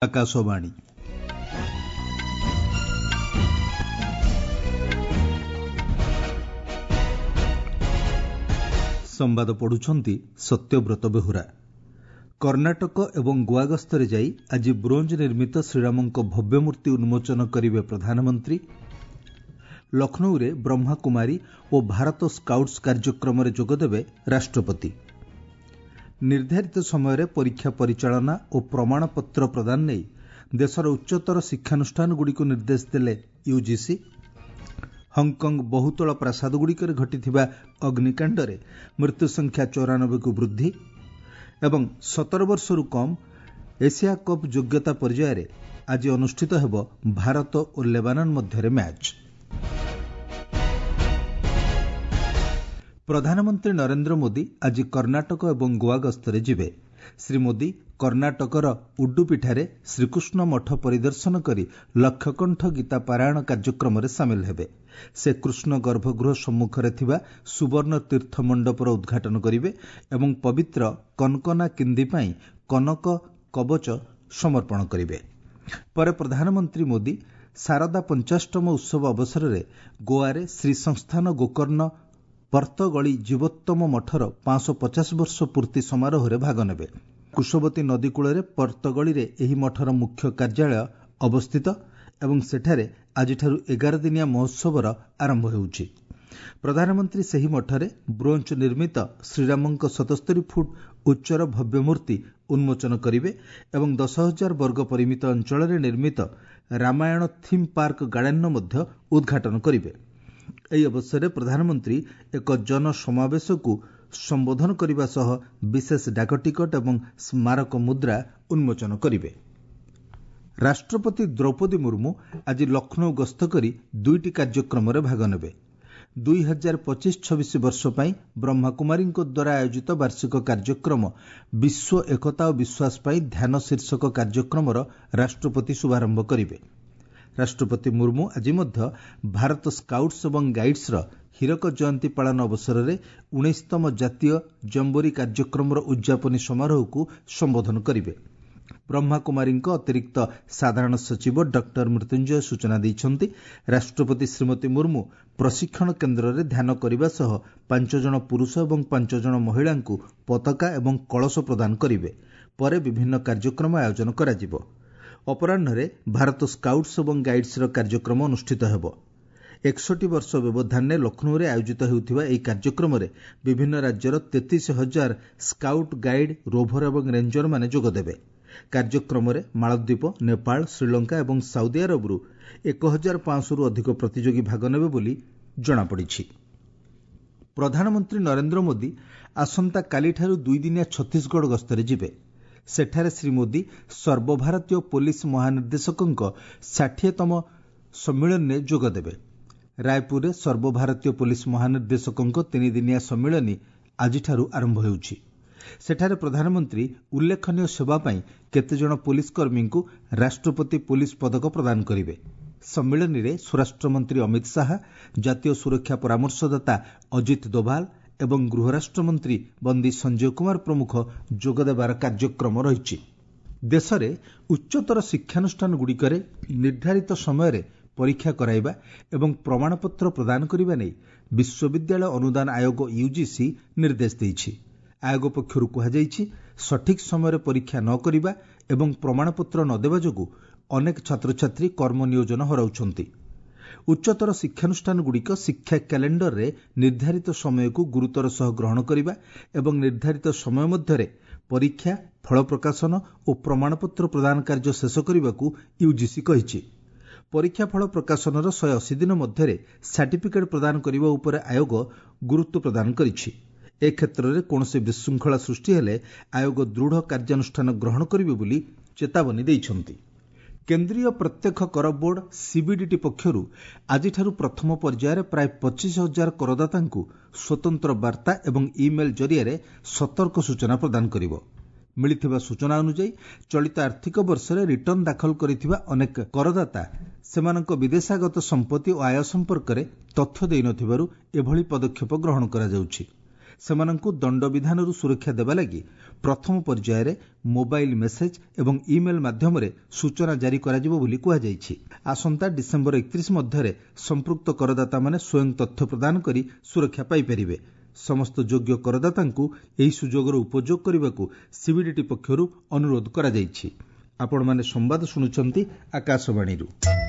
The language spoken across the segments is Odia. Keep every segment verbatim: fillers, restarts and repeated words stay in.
ଆକାଶବାଣୀ। ସମ୍ବାଦ ପଢୁଛନ୍ତି ସତ୍ୟବ୍ରତ ବେହୁରା। କର୍ଣ୍ଣାଟକ ଏବଂ ଗୋଆ ଗସ୍ତରେ ଯାଇ ଆଜି ବ୍ରୋଞ୍ଜ ନିର୍ମିତ ଶ୍ରୀରାମଙ୍କ ଭବ୍ୟ ମୂର୍ତ୍ତି ଉନ୍ମୋଚନ କରିବେ ପ୍ରଧାନମନ୍ତ୍ରୀ। ଲକ୍ଷ୍ନୌରେ ବ୍ରହ୍ମାକୁମାରୀ ଓ ଭାରତ ସ୍କାଉଟ୍ସ କାର୍ଯ୍ୟକ୍ରମରେ ଯୋଗଦେବେ ରାଷ୍ଟ୍ରପତି। ନିର୍ଦ୍ଧାରିତ ସମୟରେ ପରୀକ୍ଷା ପରିଚାଳନା ଓ ପ୍ରମାଣପତ୍ର ପ୍ରଦାନ ନେଇ ଦେଶର ଉଚ୍ଚତର ଶିକ୍ଷାନୁଷ୍ଠାନଗୁଡ଼ିକୁ ନିର୍ଦ୍ଦେଶ ଦେଲେ ୟୁଜିସି। ହଂକଂ ବହୁତଳ ପ୍ରାସାଦଗୁଡ଼ିକରେ ଘଟିଥିବା ଅଗ୍ନିକାଣ୍ଡରେ ମୃତ୍ୟୁସଂଖ୍ୟା ଚଉରାନବେକୁ ବୃଦ୍ଧି ଏବଂ ସତର ବର୍ଷରୁ କମ୍ ଏସିଆ କପ୍ ଯୋଗ୍ୟତା ପର୍ଯ୍ୟାୟରେ ଆଜି ଅନୁଷ୍ଠିତ ହେବ ଭାରତ ଓ ଲେବାନନ ମଧ୍ୟରେ ମ୍ୟାଚ୍। ପ୍ରଧାନମନ୍ତ୍ରୀ ନରେନ୍ଦ୍ର ମୋଦି ଆଜି କର୍ଣ୍ଣାଟକ ଏବଂ ଗୋଆ ଗସ୍ତରେ ଯିବେ। ଶ୍ରୀ ମୋଦି କର୍ଣ୍ଣାଟକର ଉଡୁପିଠାରେ ଶ୍ରୀକୃଷ୍ଣ ମଠ ପରିଦର୍ଶନ କରି ଲକ୍ଷକଣ୍ଠ ଗୀତା ପାରାୟଣ କାର୍ଯ୍ୟକ୍ରମରେ ସାମିଲ ହେବେ। ସେ କୃଷ୍ଣ ଗର୍ଭଗୃହ ସମ୍ମୁଖରେ ଥିବା ସୁବର୍ଣ୍ଣ ତୀର୍ଥ ମଣ୍ଡପର ଉଦ୍ଘାଟନ କରିବେ ଏବଂ ପବିତ୍ର କନକନା କିନ୍ଦୀ ପାଇଁ କନକ କବଚ ସମର୍ପଣ କରିବେ। ପରେ ପ୍ରଧାନମନ୍ତ୍ରୀ ମୋଦି ଶାରଦା ପଞ୍ଚାଷ୍ଟମ ଉତ୍ସବ ଅବସରରେ ଗୋଆରେ ଶ୍ରୀ ସଂସ୍ଥାନ ଗୋକର୍ଣ୍ଣ ପର୍ତ୍ତଗଳି ଜୀବୋତ୍ତମ ମଠର ପାଞ୍ଚଶହ ପଚାଶ ବର୍ଷ ପୂର୍ତ୍ତି ସମାରୋହରେ ଭାଗ ନେବେ। କୁଶବତୀ ନଦୀ କୂଳରେ ପର୍ତ୍ତଗଳିରେ ଏହି ମଠର ମୁଖ୍ୟ କାର୍ଯ୍ୟାଳୟ ଅବସ୍ଥିତ ଏବଂ ସେଠାରେ ଆଜିଠାରୁ ଏଗାର ଦିନିଆ ମହୋତ୍ସବର ଆରମ୍ଭ ହେଉଛି। ପ୍ରଧାନମନ୍ତ୍ରୀ ସେହି ମଠରେ ବ୍ରୋଞ୍ଜ ନିର୍ମିତ ଶ୍ରୀରାମଙ୍କ ସତସ୍ତରୀ ଫୁଟ ଉଚ୍ଚର ଭବ୍ୟ ମୂର୍ତ୍ତି ଉନ୍ମୋଚନ କରିବେ ଏବଂ ଦଶ ହଜାର ବର୍ଗ ପରିମିତ ଅଞ୍ଚଳରେ ନିର୍ମିତ ରାମାୟଣ ଥିମ୍ ପାର୍କ ଗାର୍ଡେନ୍ର ମଧ୍ୟ ଉଦ୍ଘାଟନ କରିବେ। ଏହି ଅବସରରେ ପ୍ରଧାନମନ୍ତ୍ରୀ ଏକ ଜନସମାବେଶକୁ ସମ୍ବୋଧନ କରିବା ସହ ବିଶେଷ ଡାକଟିକଟ ଏବଂ ସ୍ମାରକ ମୁଦ୍ରା ଉନ୍ମୋଚନ କରିବେ। ରାଷ୍ଟ୍ରପତି ଦ୍ରୌପଦୀ ମୁର୍ମୁ ଆଜି ଲକ୍ଷ୍ନୌ ଗସ୍ତ କରି ଦୁଇଟି କାର୍ଯ୍ୟକ୍ରମରେ ଭାଗ ନେବେ। ଦୁଇ ହଜାର ପଚିଶ ଛବିଶ ବର୍ଷ ପାଇଁ ବ୍ରହ୍ମାକୁମାରୀଙ୍କ ଦ୍ୱାରା ଆୟୋଜିତ ବାର୍ଷିକ କାର୍ଯ୍ୟକ୍ରମ ବିଶ୍ୱ ଏକତା ଓ ବିଶ୍ୱାସ ପାଇଁ ଧ୍ୟାନ ଶୀର୍ଷକ କାର୍ଯ୍ୟକ୍ରମର ରାଷ୍ଟ୍ରପତି ଶୁଭାରମ୍ଭ କରିବେ। ରାଷ୍ଟ୍ରପତି ମୁର୍ମୁ ଆଜି ମଧ୍ୟ ଭାରତ ସ୍କାଉଟ୍ସ ଏବଂ ଗାଇଡ୍ସର ହୀରକ ଜୟନ୍ତୀ ପାଳନ ଅବସରରେ ଉଣେଇଶତମ ଜାତୀୟ ଜମ୍ବୋରୀ କାର୍ଯ୍ୟକ୍ରମର ଉଦ୍ଯାପନୀ ସମାରୋହକୁ ସମ୍ବୋଧନ କରିବେ। ବ୍ରହ୍ମାକୁମାରୀଙ୍କ ଅତିରିକ୍ତ ସାଧାରଣ ସଚିବ ଡକ୍ଟର ମୃତ୍ୟୁଞ୍ଜୟ ସୂଚନା ଦେଇଛନ୍ତି, ରାଷ୍ଟ୍ରପତି ଶ୍ରୀମତୀ ମୁର୍ମୁ ପ୍ରଶିକ୍ଷଣ କେନ୍ଦ୍ରରେ ଧ୍ୟାନ କରିବା ସହ ପାଞ୍ଚ ଜଣ ପୁରୁଷ ଏବଂ ପାଞ୍ଚ ଜଣ ମହିଳାଙ୍କୁ ପତାକା ଏବଂ କଳସ ପ୍ରଦାନ କରିବେ। ପରେ ବିଭିନ୍ନ କାର୍ଯ୍ୟକ୍ରମ ଆୟୋଜନ କରାଯିବ। ଅପରାହ୍ନରେ ଭାରତ ସ୍କାଉଟ୍ସ ଏବଂ ଗାଇଡ୍ସର କାର୍ଯ୍ୟକ୍ରମ ଅନୁଷ୍ଠିତ ହେବ। ଏକଷଠି ବର୍ଷ ବ୍ୟବଧାନରେ ଲକ୍ଷ୍ନୌରେ ଆୟୋଜିତ ହେଉଥିବା ଏହି କାର୍ଯ୍ୟକ୍ରମରେ ବିଭିନ୍ନ ରାଜ୍ୟର ତେତିଶ ହଜାର ସ୍କାଉଟ୍ ଗାଇଡ୍ ରୋଭର ଏବଂ ରେଞ୍ଜରମାନେ ଯୋଗଦେବେ। କାର୍ଯ୍ୟକ୍ରମରେ ମାଳଦ୍ୱୀପ, ନେପାଳ, ଶ୍ରୀଲଙ୍କା ଏବଂ ସାଉଦି ଆରବରୁ ଏକ ହଜାର ପାଞ୍ଚଶହରୁ ଅଧିକ ପ୍ରତିଯୋଗୀ ଭାଗ ନେବେ ବୋଲି ଜଣାପଡ଼ିଛି। ପ୍ରଧାନମନ୍ତ୍ରୀ ନରେନ୍ଦ୍ର ମୋଦି ଆସନ୍ତାକାଲିଠାରୁ ଦୁଇଦିନିଆ ଛତିଶଗଡ଼ ଗସ୍ତରେ ଯିବେ। ସେଠାରେ ଶ୍ରୀ ମୋଦି ସର୍ବଭାରତୀୟ ପୋଲିସ ମହାନିର୍ଦ୍ଦେଶକଙ୍କ ଷାଠିଏତମ ସମ୍ମିଳନୀରେ ଯୋଗଦେବେ। ରାୟପୁରରେ ସର୍ବଭାରତୀୟ ପୋଲିସ ମହାନିର୍ଦ୍ଦେଶକଙ୍କ ତିନିଦିନିଆ ସମ୍ମିଳନୀ ଆଜିଠାରୁ ଆରମ୍ଭ ହେଉଛି। ସେଠାରେ ପ୍ରଧାନମନ୍ତ୍ରୀ ଉଲ୍ଲେଖନୀୟ ସେବା ପାଇଁ କେତେଜଣ ପୋଲିସ କର୍ମୀଙ୍କୁ ରାଷ୍ଟ୍ରପତି ପୋଲିସ ପଦକ ପ୍ରଦାନ କରିବେ। ସମ୍ମିଳନୀରେ ସ୍ୱରାଷ୍ଟ୍ରମନ୍ତ୍ରୀ ଅମିତ ଶାହା, ଜାତୀୟ ସୁରକ୍ଷା ପରାମର୍ଶଦାତା ଅଜିତ ଦୋଭାଲ ଏବଂ ଗୃହରାଷ୍ଟ୍ରମନ୍ତ୍ରୀ ବନ୍ଦୀ ସଞ୍ଜୟ କୁମାର ପ୍ରମୁଖ ଯୋଗଦେବାର କାର୍ଯ୍ୟକ୍ରମ ରହିଛି। ଦେଶରେ ଉଚ୍ଚତର ଶିକ୍ଷାନୁଷ୍ଠାନଗୁଡ଼ିକରେ ନିର୍ଦ୍ଧାରିତ ସମୟରେ ପରୀକ୍ଷା କରାଇବା ଏବଂ ପ୍ରମାଣପତ୍ର ପ୍ରଦାନ କରିବା ନେଇ ବିଶ୍ୱବିଦ୍ୟାଳୟ ଅନୁଦାନ ଆୟୋଗ ୟୁଜିସି ନିର୍ଦ୍ଦେଶ ଦେଇଛି। ଆୟୋଗ ପକ୍ଷରୁ କୁହାଯାଇଛି, ସଠିକ୍ ସମୟରେ ପରୀକ୍ଷା ନ କରିବା ଏବଂ ପ୍ରମାଣପତ୍ର ନ ଦେବା ଯୋଗୁଁ ଅନେକ ଛାତ୍ରଛାତ୍ରୀ କର୍ମ ନିୟୋଜନ ହରାଉଛନ୍ତି। ଉଚ୍ଚତର ଶିକ୍ଷାନୁଷ୍ଠାନଗୁଡ଼ିକ ଶିକ୍ଷା କ୍ୟାଲେଣ୍ଡରରେ ନିର୍ଦ୍ଧାରିତ ସମୟକୁ ଗୁରୁତର ସହ ଗ୍ରହଣ କରିବା ଏବଂ ନିର୍ଦ୍ଧାରିତ ସମୟ ମଧ୍ୟରେ ପରୀକ୍ଷା, ଫଳ ପ୍ରକାଶନ ଓ ପ୍ରମାଣପତ୍ର ପ୍ରଦାନ କାର୍ଯ୍ୟ ଶେଷ କରିବାକୁ ୟୁଜିସି କହିଛି। ପରୀକ୍ଷା ଫଳ ପ୍ରକାଶନର ଶହେ ଅଶୀ ଦିନ ମଧ୍ୟରେ ସାର୍ଟିଫିକେଟ୍ ପ୍ରଦାନ କରିବା ଉପରେ ଆୟୋଗ ଗୁରୁତ୍ୱ ପ୍ରଦାନ କରିଛି। ଏ କ୍ଷେତ୍ରରେ କୌଣସି ବିଶୃଙ୍ଖଳା ସୃଷ୍ଟି ହେଲେ ଆୟୋଗ ଦୃଢ଼ କାର୍ଯ୍ୟାନୁଷ୍ଠାନ ଗ୍ରହଣ କରିବେ ବୋଲି ଚେତାବନୀ ଦେଇଛନ୍ତି। କେନ୍ଦ୍ରୀୟ ପ୍ରତ୍ୟକ୍ଷ କର ବୋର୍ଡ ସିବିଡିଟି ପକ୍ଷରୁ ଆଜିଠାରୁ ପ୍ରଥମ ପର୍ଯ୍ୟାୟରେ ପ୍ରାୟ ପଚିଶ ହଜାର କରଦାତାଙ୍କୁ ସ୍ୱତନ୍ତ୍ର ବାର୍ତ୍ତା ଏବଂ ଇମେଲ୍ ଜରିଆରେ ସତର୍କ ସୂଚନା ପ୍ରଦାନ କରିବ। ମିଳିଥିବା ସୂଚନା ଅନୁଯାୟୀ ଚଳିତ ଆର୍ଥିକ ବର୍ଷରେ ରିଟର୍ଣ୍ଣ ଦାଖଲ କରିଥିବା ଅନେକ କରଦାତା ସେମାନଙ୍କ ବିଦେଶାଗତ ସମ୍ପତ୍ତି ଓ ଆୟ ସମ୍ପର୍କରେ ତଥ୍ୟ ଦେଇନଥିବାରୁ ଏଭଳି ପଦକ୍ଷେପ ଗ୍ରହଣ କରାଯାଉଛି। ସେମାନଙ୍କୁ ଦଣ୍ଡବିଧାନରୁ ସୁରକ୍ଷା ଦେବା ଲାଗି ପ୍ରଥମ ପର୍ଯ୍ୟାୟରେ ମୋବାଇଲ ମେସେଜ ଏବଂ ଇମେଲ ମାଧ୍ୟମରେ ସୂଚନା ଜାରି କରାଯିବ ବୋଲି କୁହାଯାଇଛି। ଆସନ୍ତା ଡିସେମ୍ବର ଏକତିରିଶ ମଧ୍ୟରେ ସମ୍ପୃକ୍ତ କରଦାତାମାନେ ସ୍ୱୟଂ ତଥ୍ୟ ପ୍ରଦାନ କରି ସୁରକ୍ଷା ପାଇପାରିବେ। ସମସ୍ତ ଯୋଗ୍ୟ କରଦାତାଙ୍କୁ ଏହି ସୁଯୋଗର ଉପଯୋଗ କରିବାକୁ ସିବିଡିଟି ପକ୍ଷରୁ ଅନୁରୋଧ କରାଯାଇଛି। ଆପଣମାନେ ସମ୍ବାଦ ଶୁଣୁଛନ୍ତି ଆକାଶବାଣୀରୁ।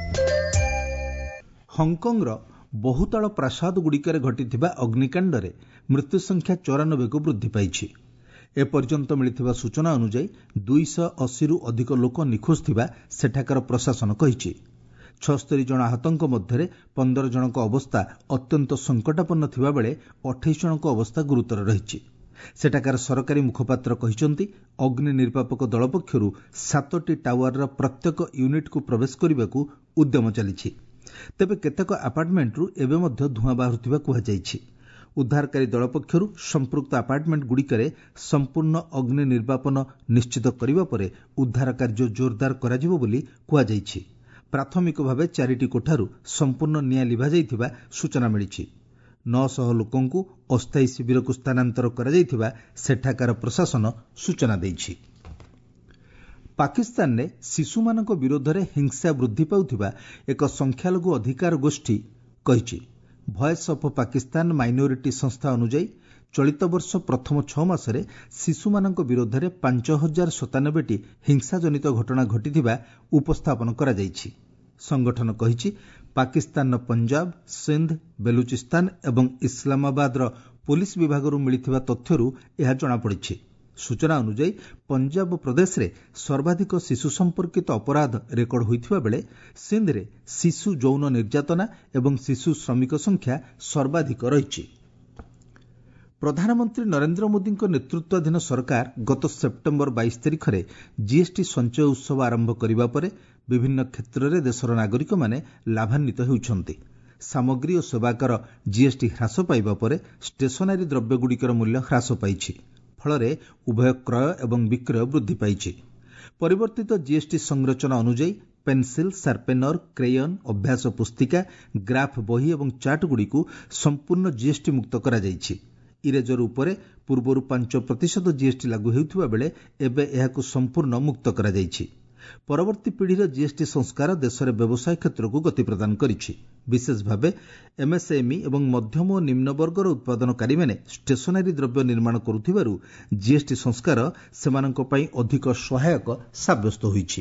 ହଂକଂର ବହୁତଳ ପ୍ରାସାଦଗୁଡ଼ିକରେ ଘଟିଥିବା ଅଗ୍ନିକାଣ୍ଡରେ ମୃତ୍ୟୁ ସଂଖ୍ୟା ଚଉରାନବେକୁ ବୃଦ୍ଧି ପାଇଛି। ଏପର୍ଯ୍ୟନ୍ତ ମିଳିଥିବା ସୂଚନା ଅନୁଯାୟୀ ଦୁଇଶହ ଅଶୀରୁ ଅଧିକ ଲୋକ ନିଖୋଜ ଥିବା ସେଠାକାର ପ୍ରଶାସନ କହିଛି। ଛଅସ୍ତରୀ ଜଣ ଆହତଙ୍କ ମଧ୍ୟରେ ପନ୍ଦର ଜଣଙ୍କ ଅବସ୍ଥା ଅତ୍ୟନ୍ତ ସଙ୍କଟାପନ୍ନ ଥିବାବେଳେ ଅଠେଇଶ ଜଣଙ୍କ ଅବସ୍ଥା ଗୁରୁତର ରହିଛି। ସେଠାକାର ସରକାରୀ ମୁଖପାତ୍ର କହିଛନ୍ତି ଅଗ୍ନି ନିର୍ବାପକ ଦଳ ପକ୍ଷରୁ ସାତଟି ଟାୱାରର ପ୍ରତ୍ୟେକ ୟୁନିଟ୍କୁ ପ୍ରବେଶ କରିବାକୁ ଉଦ୍ୟମ ଚାଲିଛି। ତେବେ କେତେକ ଆପାର୍ଟମେଣ୍ଟରୁ ଏବେ ମଧ୍ୟ ଧୂଆଁ ବାହାରୁଥିବା କୁହାଯାଇଛି। ଉଦ୍ଧାରକାରୀ ଦଳ ପକ୍ଷରୁ ସମ୍ପୃକ୍ତ ଆପାର୍ଟମେଣ୍ଟଗୁଡ଼ିକରେ ସମ୍ପୂର୍ଣ୍ଣ ଅଗ୍ନି ନିର୍ବାପନ ନିଶ୍ଚିତ କରିବା ପରେ ଉଦ୍ଧାର କାର୍ଯ୍ୟ ଜୋରଦାର କରାଯିବ ବୋଲି କୁହାଯାଇଛି। ପ୍ରାଥମିକ ଭାବେ ଚାରିଟି କୋଠାରୁ ସମ୍ପୂର୍ଣ୍ଣ ନିଆଁ ଲିଭାଯାଇଥିବା ସୂଚନା ମିଳିଛି। ନଅଶହ ଲୋକଙ୍କୁ ଅସ୍ଥାୟୀ ଶିବିରକୁ ସ୍ଥାନାନ୍ତର କରାଯାଇଥିବା ସେଠାକାର ପ୍ରଶାସନ ସୂଚନା ଦେଇଛି। ପାକିସ୍ତାନରେ ଶିଶୁମାନଙ୍କ ବିରୋଧରେ ହିଂସା ବୃଦ୍ଧି ପାଉଥିବା ଏକ ସଂଖ୍ୟାଲଘୁ ଅଧିକାର ଗୋଷ୍ଠୀ କହିଛି। ଭଏସ୍ ଅଫ୍ ପାକିସ୍ତାନ ମାଇନୋରିଟି ସଂସ୍ଥା ଅନୁଯାୟୀ ଚଳିତ ବର୍ଷ ପ୍ରଥମ ଛଅ ମାସରେ ଶିଶୁମାନଙ୍କ ବିରୋଧରେ ପାଞ୍ଚ ହଜାର ସତାନବେଟି ହିଂସାଜନିତ ଘଟଣା ଘଟିଥିବା ଉପସ୍ଥାପନ କରାଯାଇଛି। ସଂଗଠନ କହିଛି ପାକିସ୍ତାନର ପଞ୍ଜାବ, ସିନ୍ଧ, ବେଲୁଚିସ୍ତାନ ଏବଂ ଇସଲାମାବାଦର ପୋଲିସ ବିଭାଗରୁ ମିଳିଥିବା ତଥ୍ୟରୁ ଏହା ଜଣାପଡ଼ିଛି। ସୂଚନା ଅନୁଯାୟୀ ପଞ୍ଜାବ ପ୍ରଦେଶରେ ସର୍ବାଧିକ ଶିଶୁ ସମ୍ପର୍କିତ ଅପରାଧ ରେକର୍ଡ ହୋଇଥିବା ବେଳେ ସିନ୍ଧରେ ଶିଶୁ ଯୌନ ନିର୍ଯାତନା ଏବଂ ଶିଶୁ ଶ୍ରମିକ ସଂଖ୍ୟା ସର୍ବାଧିକ ରହିଛି। ପ୍ରଧାନମନ୍ତ୍ରୀ ନରେନ୍ଦ୍ର ମୋଦିଙ୍କ ନେତୃତ୍ୱାଧୀନ ସରକାର ଗତ ସେପ୍ଟେମ୍ବର ବାଇଶ ତାରିଖରେ ଜିଏସ୍ଟି ସଞ୍ଚୟ ଉତ୍ସବ ଆରମ୍ଭ କରିବା ପରେ ବିଭିନ୍ନ କ୍ଷେତ୍ରରେ ଦେଶର ନାଗରିକମାନେ ଲାଭାନ୍ୱିତ ହେଉଛନ୍ତି। ସାମଗ୍ରୀ ଓ ସେବାକର ଜିଏସ୍ଟି ହ୍ରାସ ପାଇବା ପରେ ଷ୍ଟେସନାରୀ ଦ୍ରବ୍ୟଗୁଡ଼ିକର ମୂଲ୍ୟ ହ୍ରାସ ପାଇଛି। ଫଳରେ ଉଭୟ କ୍ରୟ ଏବଂ ବିକ୍ରୟ ବୃଦ୍ଧି ପାଇଛି। ପରିବର୍ତ୍ତିତ ଜିଏସ୍ଟି ସଂରଚନା ଅନୁଯାୟୀ ପେନ୍ସିଲ୍, ସାର୍ପେନର, କ୍ରେୟନ୍, ଅଭ୍ୟାସ ପୁସ୍ତିକା, ଗ୍ରାଫ୍ ବହି ଏବଂ ଚାର୍ଟଗୁଡ଼ିକୁ ସମ୍ପୂର୍ଣ୍ଣ ଜିଏସ୍ଟି ମୁକ୍ତ କରାଯାଇଛି। ଇରେଜର ଉପରେ ପୂର୍ବରୁ ପାଞ୍ଚ ପ୍ରତିଶତ ଜିଏସ୍ଟି ଲାଗୁ ହେଉଥିବା ବେଳେ ଏବେ ଏହାକୁ ସମ୍ପୂର୍ଣ୍ଣ ମୁକ୍ତ କରାଯାଇଛି। ପରବର୍ତ୍ତୀ ପିଢ଼ିର ଜିଏସ୍ଟି ସଂସ୍କାର ଦେଶରେ ବ୍ୟବସାୟ କ୍ଷେତ୍ରକୁ ଗତି ପ୍ରଦାନ କରିଛି। ବିଶେଷ ଭାବେ ଏମ୍ଏସ୍ଏମ୍ଇ ଏବଂ ମଧ୍ୟମ ଓ ନିମ୍ନ ବର୍ଗର ଉତ୍ପାଦନକାରୀମାନେ ଷ୍ଟେସନାରୀ ଦ୍ରବ୍ୟ ନିର୍ମାଣ କରୁଥିବାରୁ ଜିଏସ୍ଟି ସଂସ୍କାର ସେମାନଙ୍କ ପାଇଁ ଅଧିକ ସହାୟକ ସାବ୍ୟସ୍ତ ହୋଇଛି।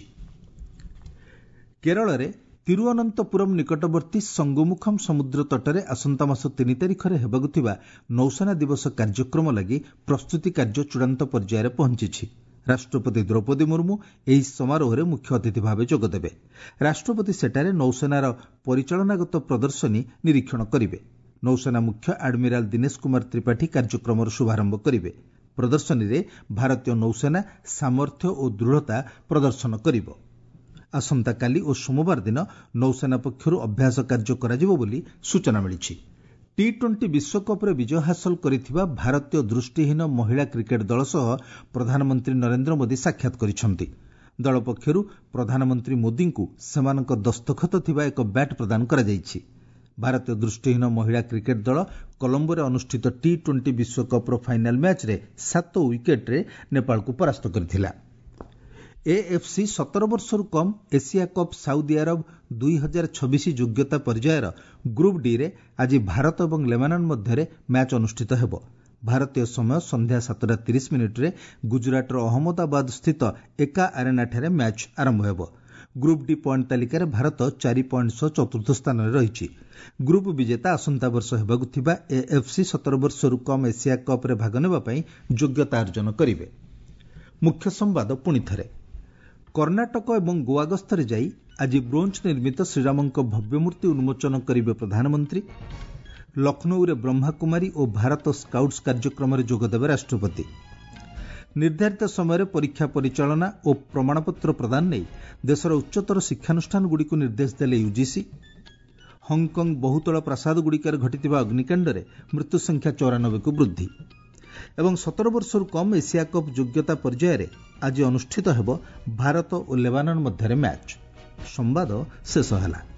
କେରଳରେ ତିରୁଅନନ୍ତପୁରମ୍ ନିକଟବର୍ତ୍ତୀ ସଙ୍ଗୁମୁଖମ୍ ସମୁଦ୍ର ତଟରେ ଆସନ୍ତା ମାସ ତିନି ତାରିଖରେ ହେବାକୁ ଥିବା ନୌସେନା ଦିବସ କାର୍ଯ୍ୟକ୍ରମ ଲାଗି ପ୍ରସ୍ତୁତି କାର୍ଯ୍ୟ ଚୂଡ଼ାନ୍ତ ପର୍ଯ୍ୟାୟରେ ପହଞ୍ଚିଛି। ରାଷ୍ଟ୍ରପତି ଦ୍ରୌପଦୀ ମୁର୍ମୁ ଏହି ସମାରୋହରେ ମୁଖ୍ୟ ଅତିଥି ଭାବେ ଯୋଗଦେବେ। ରାଷ୍ଟ୍ରପତି ସେଠାରେ ନୌସେନାର ପରିଚାଳନାଗତ ପ୍ରଦର୍ଶନୀ ନିରୀକ୍ଷଣ କରିବେ। ନୌସେନା ମୁଖ୍ୟ ଆଡମିରାଲ ଦିନେଶ କୁମାର ତ୍ରିପାଠୀ କାର୍ଯ୍ୟକ୍ରମର ଶୁଭାରମ୍ଭ କରିବେ। ପ୍ରଦର୍ଶନୀରେ ଭାରତୀୟ ନୌସେନା ସାମର୍ଥ୍ୟ ଓ ଦୃଢ଼ତା ପ୍ରଦର୍ଶନ କରିବ। ଆସନ୍ତାକାଲି ଓ ସୋମବାର ଦିନ ନୌସେନା ପକ୍ଷରୁ ଅଭ୍ୟାସ କାର୍ଯ୍ୟ କରାଯିବ ବୋଲି ସୂଚନା ମିଳିଛି। ଟି ଟ୍ୱେଣ୍ଟି ବିଶ୍ୱକପ୍ରେ ବିଜୟ ହାସଲ କରିଥିବା ଭାରତୀୟ ଦୃଷ୍ଟିହୀନ ମହିଳା କ୍ରିକେଟ ଦଳ ସହ ପ୍ରଧାନମନ୍ତ୍ରୀ ନରେନ୍ଦ୍ର ମୋଦି ସାକ୍ଷାତ କରିଛନ୍ତି। ଦଳ ପକ୍ଷରୁ ପ୍ରଧାନମନ୍ତ୍ରୀ ମୋଦିଙ୍କୁ ସେମାନଙ୍କ ଦସ୍ତଖତ ଥିବା ଏକ ବ୍ୟାଟ୍ ପ୍ରଦାନ କରାଯାଇଛି। ଭାରତୀୟ ଦୃଷ୍ଟିହୀନ ମହିଳା କ୍ରିକେଟ ଦଳ କଲମ୍ବୋରେ ଅନୁଷ୍ଠିତ ଟି ଟ୍ୱେଣ୍ଟି ବିଶ୍ୱକପ୍ର ଫାଇନାଲ ମ୍ୟାଚ୍ରେ ସାତ ୱିକେଟ୍ରେ ନେପାଳକୁ ପରାସ୍ତ କରିଥିଲା। ଏଏଫ୍ସି ସତର ବର୍ଷରୁ କମ୍ ଏସିଆ କପ୍ ସାଉଦି ଆରବ ଦୁଇ ହଜାର ଛବିଶ ଯୋଗ୍ୟତା ପର୍ଯ୍ୟାୟର ଗ୍ରୁପ୍ ଡିରେ ଆଜି ଭାରତ ଏବଂ ଲେବାନନ ମଧ୍ୟରେ ମ୍ୟାଚ୍ ଅନୁଷ୍ଠିତ ହେବ। ଭାରତୀୟ ସମୟ ସନ୍ଧ୍ୟା ସାତଟା ତିରିଶ ମିନିଟ୍ରେ ଗୁଜରାଟର ଅହମ୍ମଦାବାଦ ସ୍ଥିତ ଏକା ଆରେନାଠାରେ ମ୍ୟାଚ୍ ଆରମ୍ଭ ହେବ। ଗ୍ରୁପ୍ ଡି ପଏଣ୍ଟ ତାଲିକାରେ ଭାରତ ଚାରି ପଏଣ୍ଟ ସହ ଚତୁର୍ଥ ସ୍ଥାନରେ ରହିଛି। ଗ୍ରୁପ୍ ବିଜେତା ଆସନ୍ତା ବର୍ଷ ହେବାକୁ ଥିବା ଏଏଫ୍ସି ସତର ବର୍ଷରୁ କମ୍ ଏସିଆ କପ୍ରେ ଭାଗ ନେବା ପାଇଁ ଯୋଗ୍ୟତା ଅର୍ଜନ କରିବେ। ମୁଖ୍ୟ ସମ୍ବାଦ ପୁଣିଥରେ। କର୍ଣ୍ଣାଟକ ଏବଂ ଗୋଆ ଗସ୍ତରେ ଯାଇ ଆଜି ବ୍ରୋଞ୍ଜ ନିର୍ମିତ ଶ୍ରୀରାମଙ୍କ ଭବ୍ୟ ମୂର୍ତ୍ତି ଉନ୍ମୋଚନ କରିବେ ପ୍ରଧାନମନ୍ତ୍ରୀ। ଲକ୍ଷ୍ନୌରେ ବ୍ରହ୍ମାକୁମାରୀ ଓ ଭାରତ ସ୍କାଉଟ୍ସ କାର୍ଯ୍ୟକ୍ରମରେ ଯୋଗଦେବେ ରାଷ୍ଟ୍ରପତି। ନିର୍ଦ୍ଧାରିତ ସମୟରେ ପରୀକ୍ଷା ପରିଚାଳନା ଓ ପ୍ରମାଣପତ୍ର ପ୍ରଦାନ ନେଇ ଦେଶର ଉଚ୍ଚତର ଶିକ୍ଷାନୁଷ୍ଠାନଗୁଡ଼ିକୁ ନିର୍ଦ୍ଦେଶ ଦେଲେ ୟୁଜିସି। ହଂକଂ ବହୁତଳ ପ୍ରାସାଦଗୁଡ଼ିକରେ ଘଟିଥିବା ଅଗ୍ନିକାଣ୍ଡରେ ମୃତ୍ୟୁ ସଂଖ୍ୟା ଚଉରାନବେକୁ ବୃଦ୍ଧି। ଏବଂ ସତର ବର୍ଷରୁ କମ୍ ଏସିଆ କପ୍ ଯୋଗ୍ୟତା ପର୍ଯ୍ୟାୟରେ ଆଜି ଅନୁଷ୍ଠିତ ହେବ ଭାରତ ଓ ଲେବାନନ ମଧ୍ୟରେ ମ୍ୟାଚ୍। ସମ୍ବାଦ ଶେଷ ହେଲା।